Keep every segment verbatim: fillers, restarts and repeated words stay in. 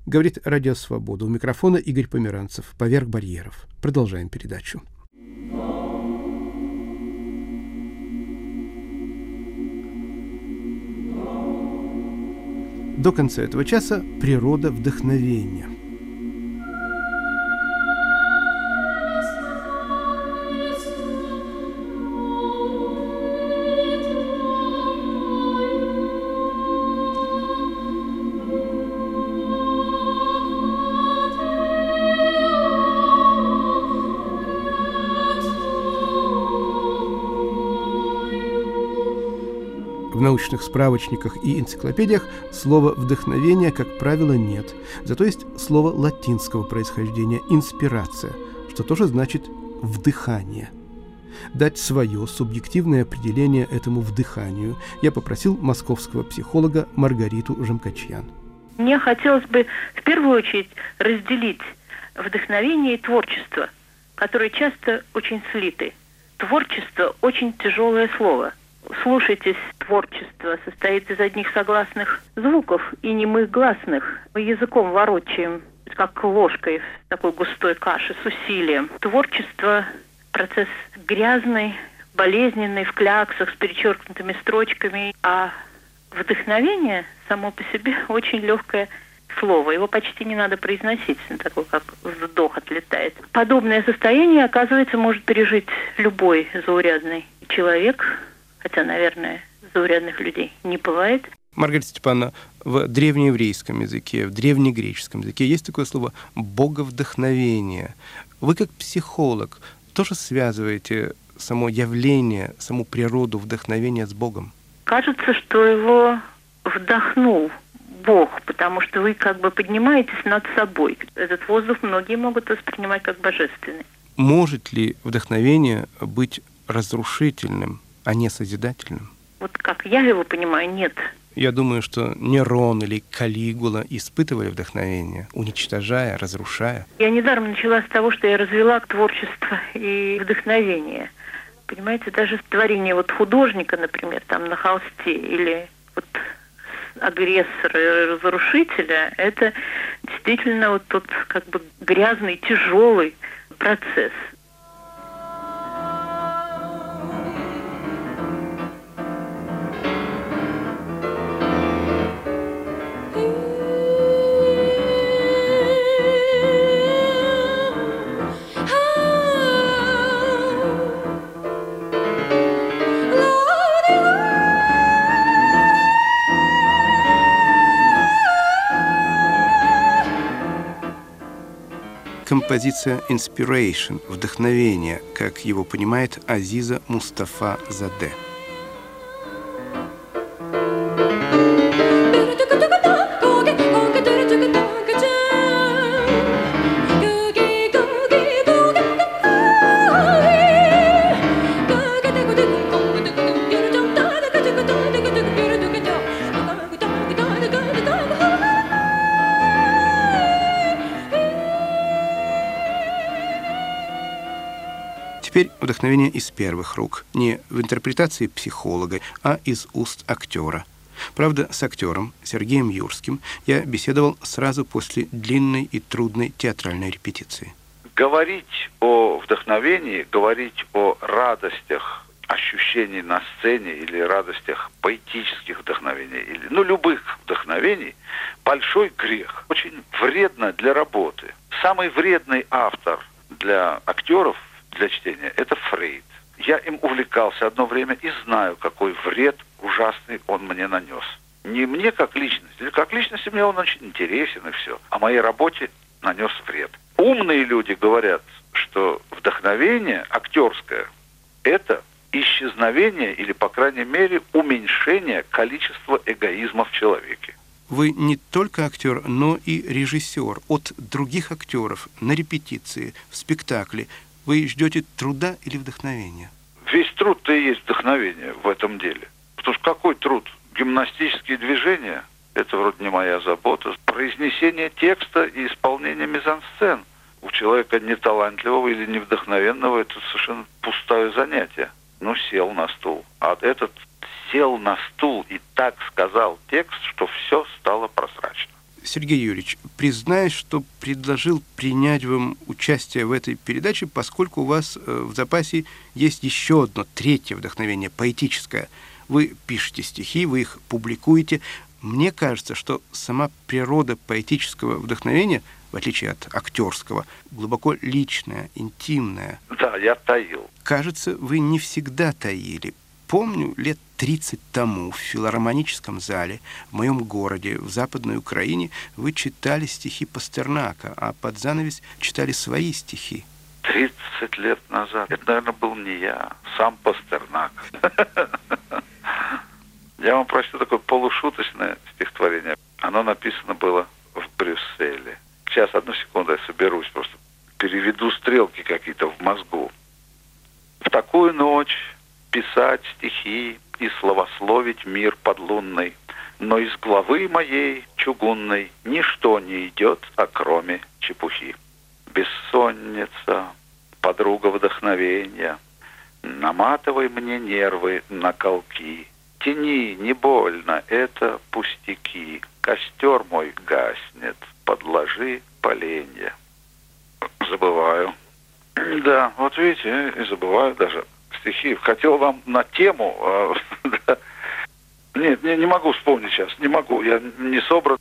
Говорит Радио Свобода. У микрофона Игорь Померанцев. «Поверх барьеров». Продолжаем передачу. До конца этого часа природа вдохновения. В научных справочниках и энциклопедиях слова «вдохновение», как правило, нет. Зато есть слово латинского происхождения «инспирация», что тоже значит «вдыхание». Дать свое субъективное определение этому вдыханию я попросил московского психолога Маргариту Жамкачьян. Мне хотелось бы в первую очередь разделить вдохновение и творчество, которые часто очень слиты. Творчество – очень тяжелое слово. Слушайтесь, творчество состоит из одних согласных звуков и немых гласных. Мы языком ворочаем, как ложкой в такой густой каше с усилием. Творчество – процесс грязный, болезненный, в кляксах, с перечеркнутыми строчками. А вдохновение само по себе очень легкое слово. Его почти не надо произносить, такой как вздох отлетает. Подобное состояние, оказывается, может пережить любой заурядный человек, хотя, наверное, заурядных людей не бывает. Маргарита Степановна, в древнееврейском языке, в древнегреческом языке есть такое слово «боговдохновение». Вы, как психолог, тоже связываете само явление, саму природу вдохновения с Богом? Кажется, что его вдохнул Бог, потому что вы как бы поднимаетесь над собой. Этот воздух многие могут воспринимать как божественный. Может ли вдохновение быть разрушительным, а не созидательным? Вот как я его понимаю, нет. Я думаю, что Нерон или Калигула испытывали вдохновение, уничтожая, разрушая. Я недаром начала с того, что я развела творчество и вдохновение. Понимаете, даже творение вот художника, например, там на холсте, или вот агрессора и разрушителя, это действительно вот тот как бы грязный, тяжелый процесс. Композиция «Inspiration» – «Вдохновение», как его понимает Азиза Мустафа Заде. Теперь вдохновение из первых рук, не в интерпретации психолога, а из уст актера. Правда, с актером Сергеем Юрским я беседовал сразу после длинной и трудной театральной репетиции. Говорить о вдохновении, говорить о радостях ощущений на сцене или радостях поэтических вдохновений, или, ну, любых вдохновений, большой грех. Очень вредно для работы. Самый вредный автор для актеров, для чтения, это Фрейд. Я им увлекался одно время и знаю, какой вред ужасный он мне нанес. Не мне как личности, или как личности мне он очень интересен и все, а моей работе нанес вред. Умные люди говорят, что вдохновение актерское – это исчезновение или, по крайней мере, уменьшение количества эгоизма в человеке. Вы не только актер, но и режиссер. От других актеров на репетиции, в спектакле вы ждете труда или вдохновения? Весь труд-то и есть вдохновение в этом деле. Потому что какой труд? Гимнастические движения – это вроде не моя забота. Произнесение текста и исполнение мизансцен у человека неталантливого или невдохновенного – это совершенно пустое занятие. Ну, сел на стул. А этот сел на стул и так сказал текст, что все стало прозрачно. Сергей Юрьевич, признаюсь, что предложил принять вам участие в этой передаче, поскольку у вас в запасе есть еще одно, третье вдохновение, поэтическое. Вы пишете стихи, вы их публикуете. Мне кажется, что сама природа поэтического вдохновения, в отличие от актерского, глубоко личная, интимная. Да, я таил. Кажется, вы не всегда таили. Помню, лет тридцать тому в филармоническом зале в моем городе, в Западной Украине, вы читали стихи Пастернака, а под занавес читали свои стихи. тридцать лет назад. Это, наверное, был не я, сам Пастернак. Я вам прочту такое полушуточное стихотворение. Оно написано было в Брюсселе. Сейчас, одну секунду, я соберусь, просто переведу стрелки какие-то в мозгу. В такую ночь писать стихи и славословить мир подлунный, но из главы моей чугунной ничто не идет, а кроме чепухи. Бессонница, подруга вдохновения, наматывай мне нервы на колки. Тяни, не больно, это пустяки. Костер мой гаснет, подложи поленья. Забываю. Да, вот видите, и забываю даже стихи. Хотел вам на тему... А, да. Нет, не, не могу вспомнить сейчас, не могу, я не собран.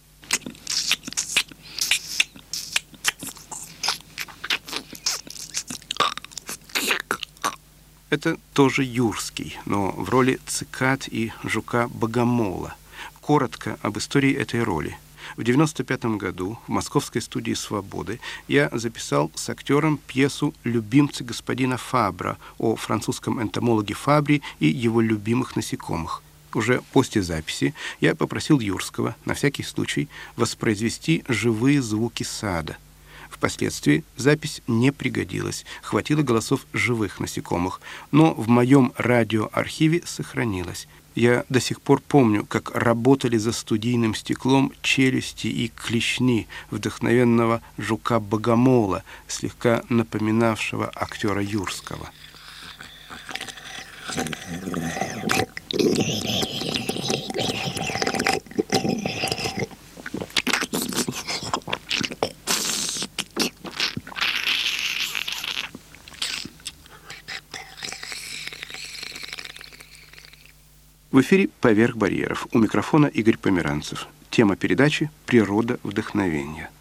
Это тоже Юрский, но в роли цикад и жука-богомола. Коротко об истории этой роли. В девяносто пятом году в московской студии «Свободы» я записал с актером пьесу «Любимцы господина Фабра» о французском энтомологе Фабре и его любимых насекомых. Уже после записи я попросил Юрского, на всякий случай, воспроизвести живые звуки сада. Впоследствии запись не пригодилась, хватило голосов живых насекомых, но в моем радиоархиве сохранилось. Я до сих пор помню, как работали за студийным стеклом челюсти и клешни вдохновенного жука-богомола, слегка напоминавшего актера Юрского. В эфире «Поверх барьеров». У микрофона Игорь Померанцев. Тема передачи «Природа вдохновения».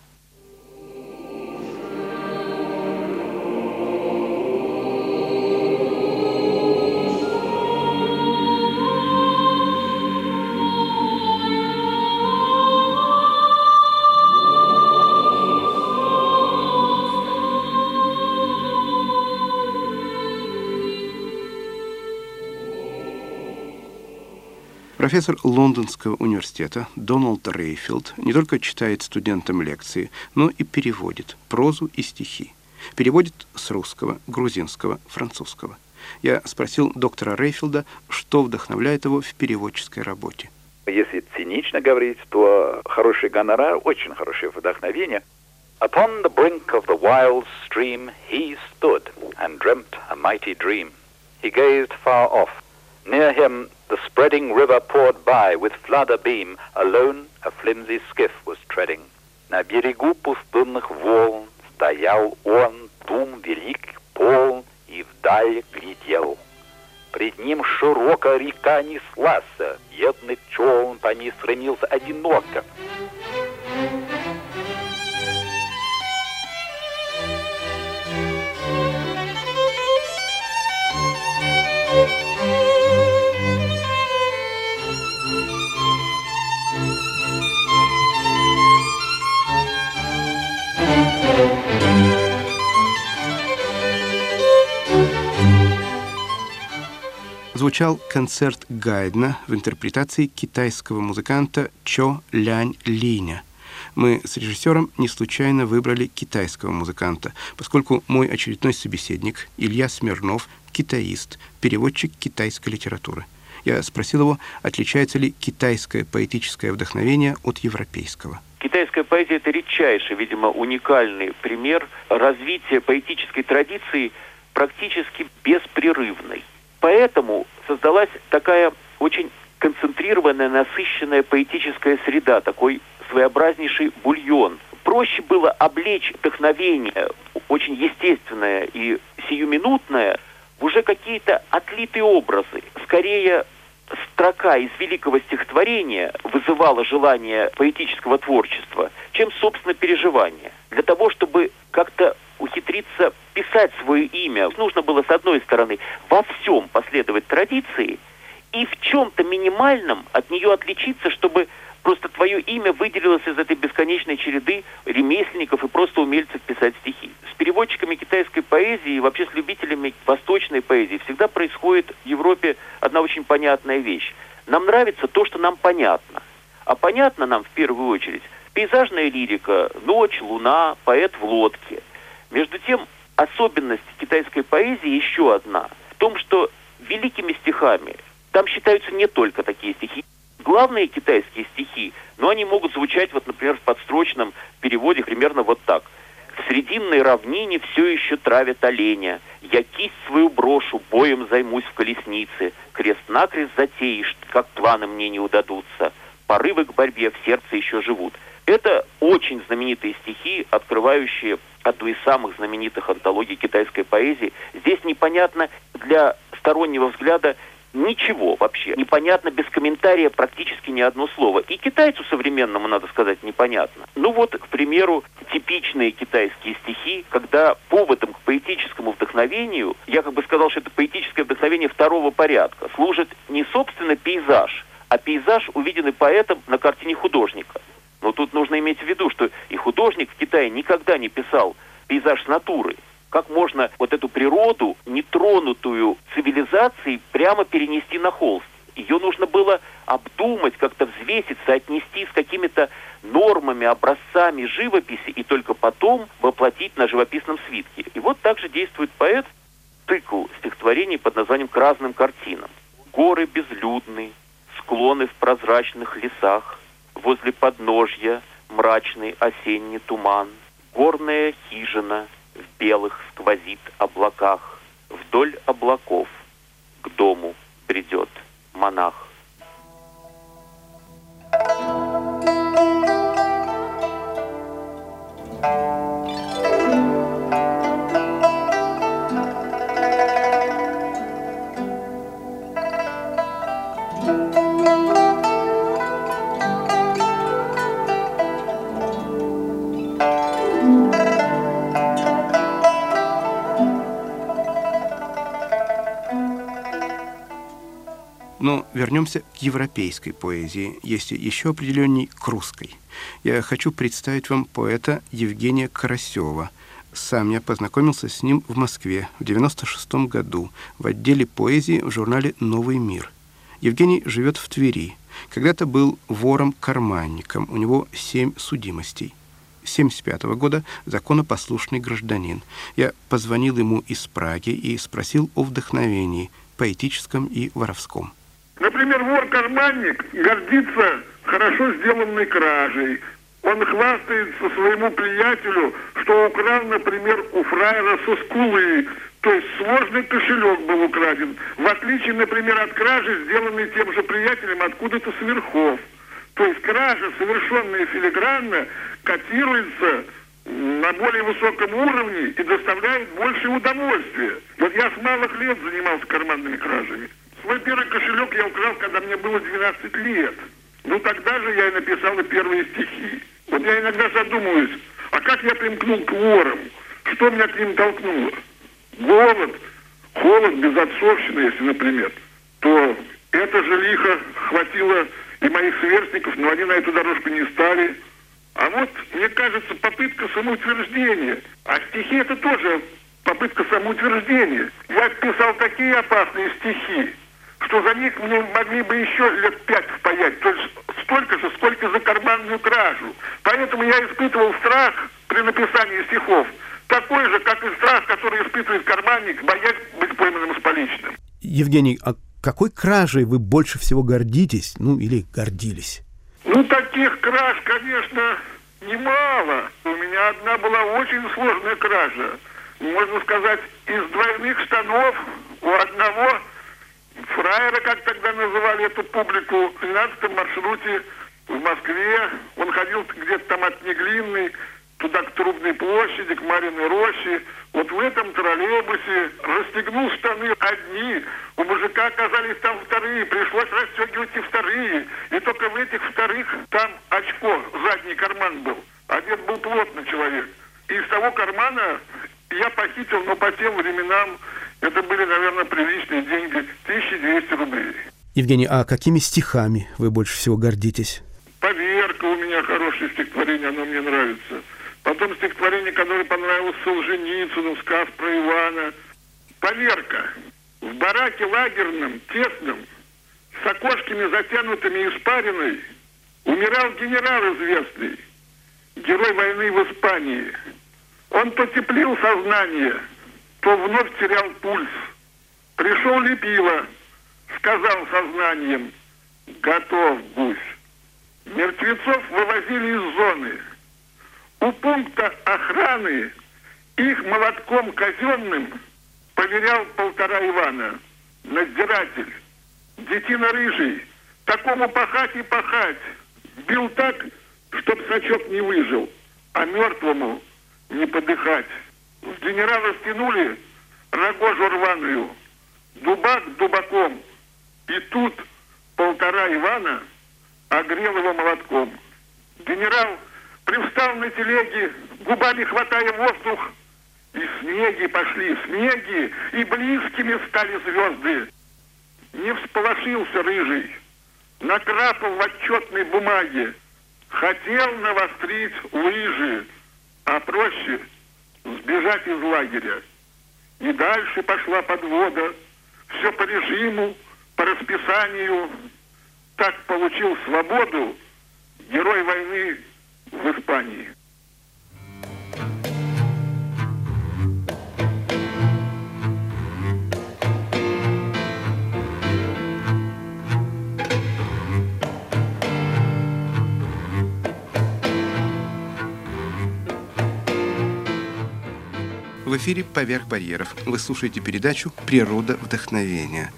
Профессор Лондонского университета Дональд Рейфилд не только читает студентам лекции, но и переводит прозу и стихи. Переводит с русского, грузинского, французского. Я спросил доктора Рейфилда, что вдохновляет его в переводческой работе. Если цинично говорить, то хороший гонорар, очень хорошее вдохновение. Upon the brink of the wild stream he stood and dreamt a mighty dream. He gazed far off. Near him the spreading river poured by with flood abeam. Alone a flimsy skiff was treading. На берегу пустынных волн стоял он, тум велик, полн, и вдаль глядел. Пред ним широко река неслась, бедный челн по ней стремился одиноко. Звучал концерт Гайдна в интерпретации китайского музыканта Чо Лянь Линя. Мы с режиссером не случайно выбрали китайского музыканта, поскольку мой очередной собеседник Илья Смирнов – китаист, переводчик китайской литературы. Я спросил его, отличается ли китайское поэтическое вдохновение от европейского. Китайская поэзия – это редчайший, видимо, уникальный пример развития поэтической традиции практически беспрерывной. Поэтому создалась такая очень концентрированная, насыщенная поэтическая среда, такой своеобразнейший бульон. Проще было облечь вдохновение, очень естественное и сиюминутное, в уже какие-то отлитые образы. Скорее, строка из великого стихотворения вызывала желание поэтического творчества, чем, собственно, переживание. Для того, чтобы как-то ухитриться писать свое имя, нужно было, с одной стороны, во всем последовать традиции и в чем-то минимальном от нее отличиться, чтобы просто твое имя выделилось из этой бесконечной череды ремесленников и просто умельцев писать стихи. С переводчиками китайской поэзии и вообще с любителями восточной поэзии всегда происходит в Европе одна очень понятная вещь. Нам нравится то, что нам понятно. А понятно нам в первую очередь пейзажная лирика, ночь, луна, поэт в лодке. Между тем, особенность китайской поэзии еще одна. В том, что великими стихами там считаются не только такие стихи. Главные китайские стихи, но они могут звучать, вот, например, в подстрочном переводе примерно вот так. «В срединной равнине все еще травят оленя. Я кисть свою брошу, боем займусь в колеснице. Крест-накрест затеешь, как планы мне не удадутся. Порывы к борьбе в сердце еще живут». Это очень знаменитые стихи, открывающие одну из самых знаменитых антологий китайской поэзии. Здесь непонятно для стороннего взгляда ничего вообще. Непонятно без комментария практически ни одно слово. И китайцу современному, надо сказать, непонятно. Ну вот, к примеру, типичные китайские стихи, когда поводом к поэтическому вдохновению, я как бы сказал, что это поэтическое вдохновение второго порядка, служит не собственно пейзаж, а пейзаж, увиденный поэтом на картине художника. Но тут нужно иметь в виду, что и художник в Китае никогда не писал пейзаж с натуры. Как можно вот эту природу, нетронутую цивилизацией, прямо перенести на холст? Ее нужно было обдумать, как-то взвесить, соотнести с какими-то нормами, образцами живописи и только потом воплотить на живописном свитке. И вот так же действует поэт. Цикл стихотворений под названием «К разным картинам». Горы безлюдны, склоны в прозрачных лесах, возле подножья мрачный осенний туман, горная хижина в белых сквозит облаках, вдоль облаков к дому придет монах. Но вернемся к европейской поэзии, если еще определенней к русской. Я хочу представить вам поэта Евгения Карасева. Сам я познакомился с ним в Москве в девяносто шестом году в отделе поэзии в журнале «Новый мир». Евгений живет в Твери. Когда-то был вором-карманником, у него семь судимостей. С семьдесят пятого года законопослушный гражданин. Я позвонил ему из Праги и спросил о вдохновении, поэтическом и воровском. Например, вор-карманник гордится хорошо сделанной кражей. Он хвастается своему приятелю, что украл, например, у фраера со скулы. То есть сложный кошелек был украден. В отличие, например, от кражи, сделанной тем же приятелем откуда-то с верхов. То есть кража, совершенная филигранно, котируется на более высоком уровне и доставляет больше удовольствия. Вот я с малых лет занимался карманными кражами. Свой первый кошелек я украл, когда мне было двенадцать лет. Ну, тогда же я и написал и первые стихи. Вот я иногда задумываюсь, а как я примкнул к ворам? Что меня к ним толкнуло? Голод, холод, безотцовщина, если, например. То это же лихо хватило и моих сверстников, но они на эту дорожку не стали. А вот, мне кажется, попытка самоутверждения. А стихи — это тоже попытка самоутверждения. Я писал такие опасные стихи, что за них мне могли бы еще лет пять впаять. То есть столько же, сколько за карманную кражу. Поэтому я испытывал страх при написании стихов. Такой же, как и страх, который испытывает карманник, боясь быть пойманным с поличным. Евгений, а какой кражей вы больше всего гордитесь, ну или гордились? Ну, таких краж, конечно, немало. У меня одна была очень сложная кража. Можно сказать, из двойных штанов у одного фраера, как тогда называли эту публику, в тринадцатом маршруте в Москве. Он ходил где-то там от Неглинной, туда к Трубной площади, к Марьиной роще. Вот в этом троллейбусе расстегнул штаны одни, у мужика оказались там вторые, пришлось расстегивать и вторые. И только в этих вторых там очко, задний карман был. Одет был плотно человек. И из того кармана я похитил, но по тем временам это были, наверное, приличные деньги, тысяча двести рублей. Евгений, а какими стихами вы больше всего гордитесь? «Поверка» у меня хорошее стихотворение, оно мне нравится. Потом стихотворение, которое понравилось Солженицыну, сказ про Ивана. «Поверка». В бараке лагерном, тесном, с окошками затянутыми испариной, умирал генерал известный, герой войны в Испании. Он то теплил сознание, то вновь терял пульс. Пришел Лепила, сказал сознанием: «Готов, гусь». Мертвецов вывозили из зоны. У пункта охраны их молотком казенным поверял полтора Ивана. Надзиратель, детина рыжий, такому пахать и пахать. Бил так, чтоб сачок не выжил, а мертвому не подыхать. С генерала стянули рогожу рваную, дубак дубаком. И тут полтора Ивана огрел его молотком. Генерал привстал на телеге, губами хватая воздух, и снеги пошли, снеги, и близкими стали звезды. Не всполошился рыжий, накрапал в отчетной бумаге, хотел навострить лыжи, а проще сбежать из лагеря. И дальше пошла подвода, все по режиму, по расписанию. Так получил свободу герой войны в Испании. В эфире «Поверх барьеров». Вы слушаете передачу «Природа вдохновения».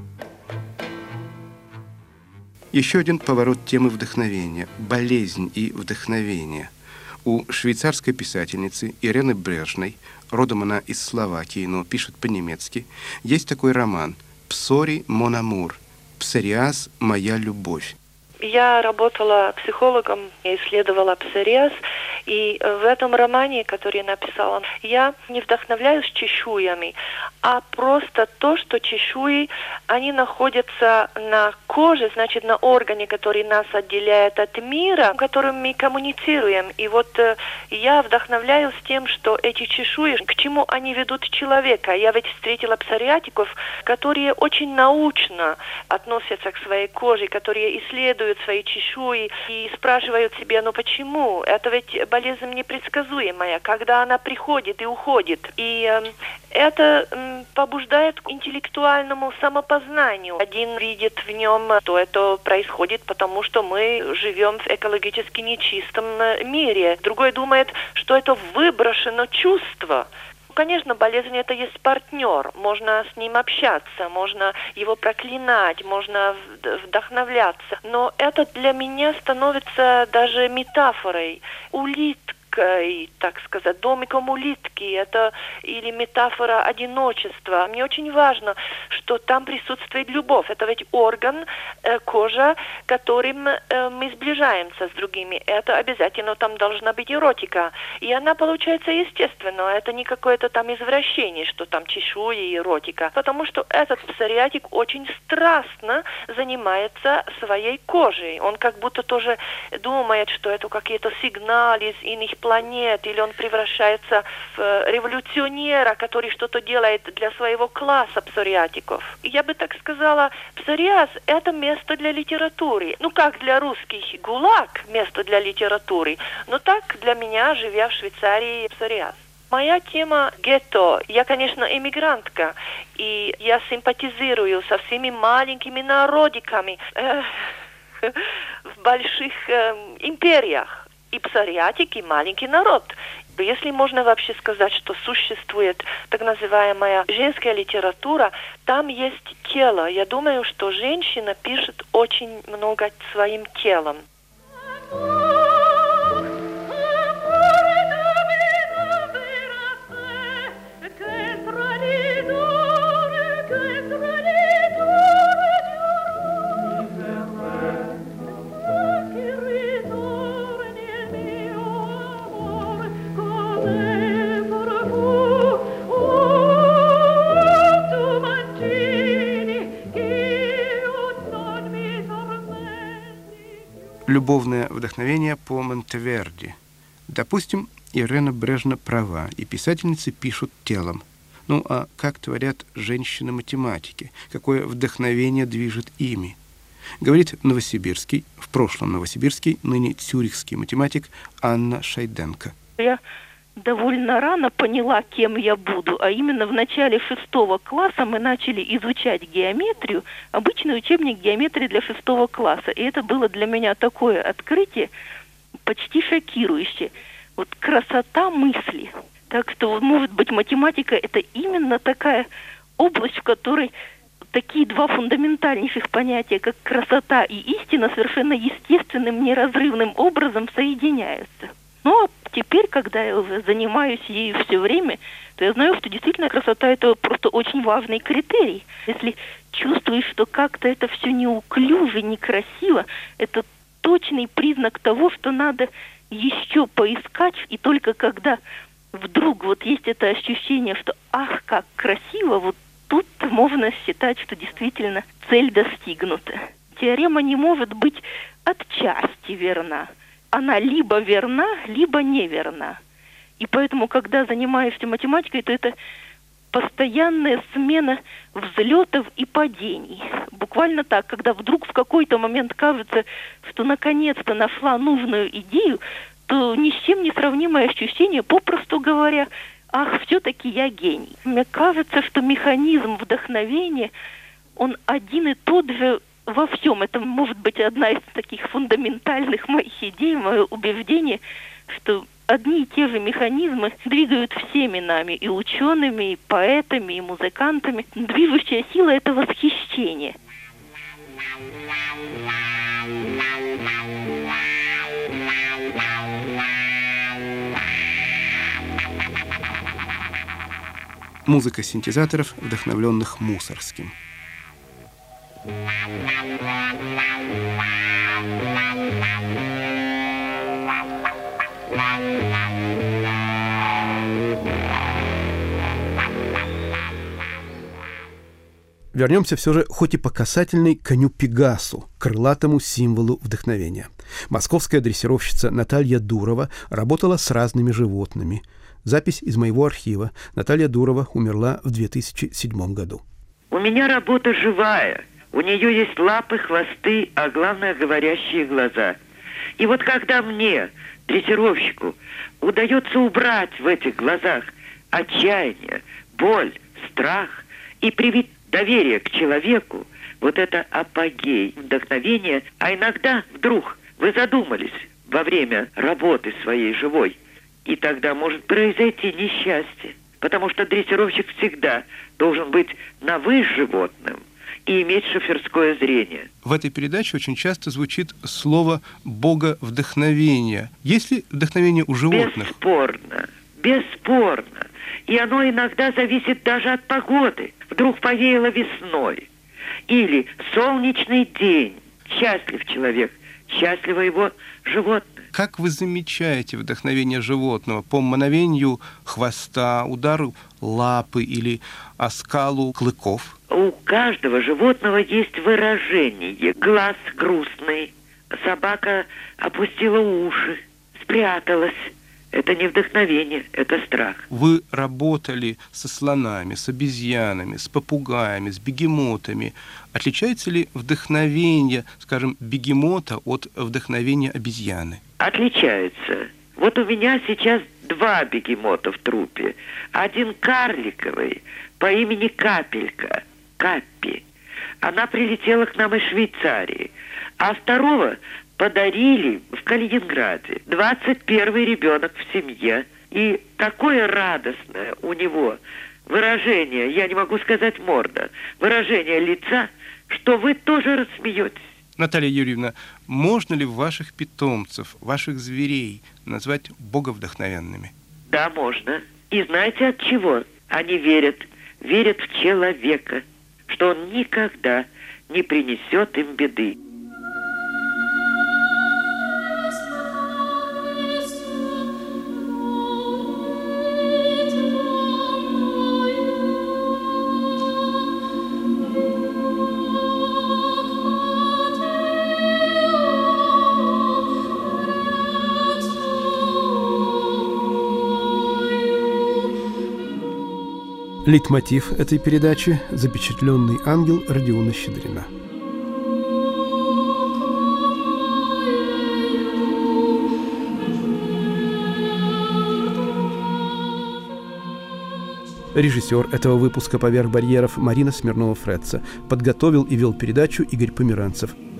Еще один поворот темы вдохновения – болезнь и вдохновение. У швейцарской писательницы Ирены Брежной, родом она из Словакии, но пишет по-немецки, есть такой роман «Псори мон амур» – «Псориаз – моя любовь». Я работала психологом, я исследовала псориаз, и в этом романе, который я написала, я не вдохновляюсь чешуями, а просто то, что чешуи, они находятся на коже, значит, на органе, который нас отделяет от мира, которым мы коммуницируем. И вот э, я вдохновляюсь тем, что эти чешуи, к чему они ведут человека. Я ведь встретила псориатиков, которые очень научно относятся к своей коже, которые исследуют свои чешуи и спрашивают себя, ну почему? Это ведь болезнь непредсказуемая, когда она приходит и уходит. И э, это э, побуждает к интеллектуальному самопознанию. Один видит в нем, что это происходит, потому что мы живем в экологически нечистом мире. Другой думает, что это выброшено чувство. Конечно, болезнь – это есть партнер, можно с ним общаться, можно его проклинать, можно вдохновляться. Но это для меня становится даже метафорой. Улиткой, так сказать, домиком улитки, это или метафора одиночества. Мне очень важно, что там присутствует любовь. Это ведь орган, э, кожа, которым э, мы сближаемся с другими. Это обязательно там должна быть эротика. И она получается естественно. Это не какое-то там извращение, что там чешуя и эротика. Потому что этот псориатик очень страстно занимается своей кожей. Он как будто тоже думает, что это какие-то сигналы из иных планет, или он превращается в революционера, который что-то делает для своего класса псориатиков. Я бы так сказала, псориаз – это место для литературы. Ну, как для русских ГУЛАГ – место для литературы, но так для меня, живя в Швейцарии, псориаз. Моя тема – гетто. Я, конечно, эмигрантка, и я симпатизирую со всеми маленькими народиками э, в больших э, империях. И псориатик, и маленький народ. Если можно вообще сказать, что существует так называемая женская литература, там есть тело. Я думаю, что женщина пишет очень много своим телом. Любовное вдохновение по Монтеверди. Допустим, Ирена Брежна права, и писательницы пишут телом. Ну а как творят женщины-математики? Какое вдохновение движет ими? Говорит новосибирский, в прошлом новосибирский, ныне цюрихский математик Анна Шайденко. Я довольно рано поняла, кем я буду, а именно в начале шестого класса мы начали изучать геометрию, обычный учебник геометрии для шестого класса. И это было для меня такое открытие, почти шокирующее. Вот красота мысли. Так что, может быть, математика – это именно такая область, в которой такие два фундаментальнейших понятия, как красота и истина, совершенно естественным, неразрывным образом соединяются. Ну, а теперь, когда я уже занимаюсь ею все время, то я знаю, что действительно красота – это просто очень важный критерий. Если чувствуешь, что как-то это все неуклюже, некрасиво, это точный признак того, что надо еще поискать, и только когда вдруг вот есть это ощущение, что «ах, как красиво», вот тут можно считать, что действительно цель достигнута. Теорема не может быть отчасти верна. Она либо верна, либо неверна. И поэтому, когда занимаешься математикой, то это постоянная смена взлетов и падений. Буквально так, когда вдруг в какой-то момент кажется, что наконец-то нашла нужную идею, то ни с чем не сравнимое ощущение, попросту говоря, ах, все-таки я гений. Мне кажется, что механизм вдохновения, он один и тот же во всем. Это может быть одна из таких фундаментальных моих идей, мое убеждение, что одни и те же механизмы двигают всеми нами, и учеными, и поэтами, и музыкантами. Движущая сила – это восхищение. Музыка синтезаторов, вдохновленных Мусорским. Вернемся все же, хоть и по касательной, к коню Пегасу, крылатому символу вдохновения. Московская дрессировщица Наталья Дурова работала с разными животными. Запись из моего архива. Наталья Дурова умерла в две тысячи седьмом году. У меня работа живая. У нее есть лапы, хвосты, а главное, говорящие глаза. И вот когда мне, дрессировщику, удается убрать в этих глазах отчаяние, боль, страх и привить доверие к человеку, вот это апогей вдохновения, а иногда вдруг вы задумались во время работы своей живой, и тогда может произойти несчастье, потому что дрессировщик всегда должен быть на «вы» с животным и иметь шоферское зрение. В этой передаче очень часто звучит слово «боговдохновение». Есть ли вдохновение у животных? Бесспорно, бесспорно. И оно иногда зависит даже от погоды. Вдруг повеяло весной. Или солнечный день. Счастлив человек, счастливо его животное. Как вы замечаете вдохновение животного? По мановению хвоста, удару лапы или оскалу клыков? У каждого животного есть выражение. Глаз грустный, собака опустила уши, спряталась. Это не вдохновение, это страх. Вы работали со слонами, с обезьянами, с попугаями, с бегемотами. Отличается ли вдохновение, скажем, бегемота от вдохновения обезьяны? Отличается. Вот у меня сейчас два бегемота в трупе. Один карликовый по имени Капелька, Каппи. Она прилетела к нам из Швейцарии. А второго подарили в Калининграде. двадцать первый ребенок в семье. И такое радостное у него выражение, я не могу сказать морда, выражение лица, что вы тоже рассмеетесь. Наталья Юрьевна, Можно ли ваших питомцев, ваших зверей назвать боговдохновенными? Да, можно. И знаете от чего? Они верят, верят в человека, что он никогда не принесет им беды. Лейтмотив этой передачи – запечатленный ангел Родиона Щедрина. Режиссер этого выпуска «Поверх барьеров» Марина Смирнова-Фретца. Подготовил и вел передачу Игорь Померанцев.